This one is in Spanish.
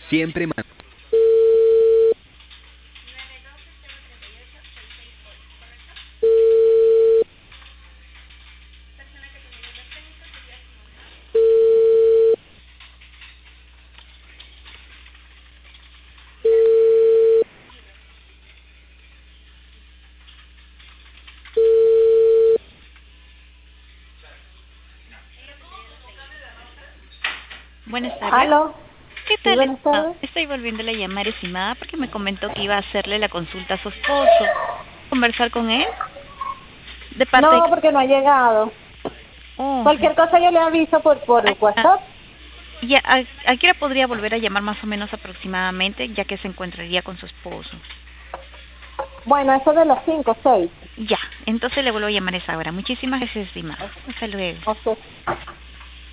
Siempre Buenas tardes. ¿Aló? ¿Qué Sí, tal? buenas tardes. Estoy volviéndole a llamar, estimada, porque me comentó que iba a hacerle la consulta a su esposo. ¿Conversar con él? De parte de... No, porque no ha llegado. Oh, Cualquier cosa yo le aviso por ah, WhatsApp. ya, ¿a qué hora podría volver a llamar más o menos aproximadamente, ya que se encontraría con su esposo? Bueno, eso de las 5, 6. Ya, entonces le vuelvo a llamar a esa hora. Muchísimas gracias, estimada. Hasta luego. Ok.